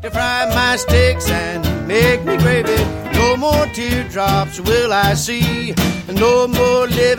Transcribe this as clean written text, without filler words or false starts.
to fry my steaks and make me gravy. No more teardrops will I see, no more living